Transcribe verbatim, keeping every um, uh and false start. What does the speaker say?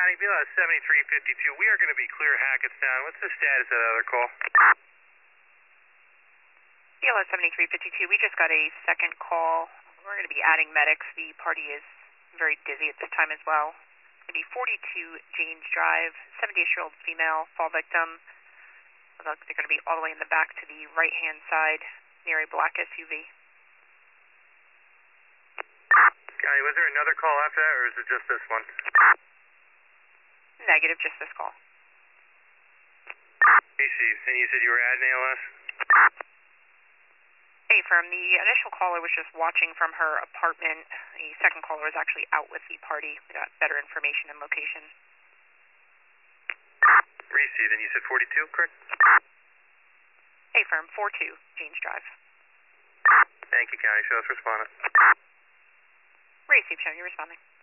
County, B L S seventy-three fifty-two. We are going to be clear Hackettstown. What's the status of that other call? B L S seventy-three fifty-two, we just got a second call. We're going to be adding medics. The party is very dizzy at this time as well. It's going to be forty-two James Drive, seventy-ish-year-old female, fall victim. They're going to be all the way in the back to the right-hand side near a black S U V. County, was there another call after that, or is it just this one? Negative, just this call. Received. And you said you were adding A L S? Hey, firm. The initial caller was just watching from her apartment. The second caller was actually out with the party. We got better information and location. Received. And you said forty-two, correct? Hey, firm. four two, James Drive. Thank you, County. Show us responding. Received, showing you responding.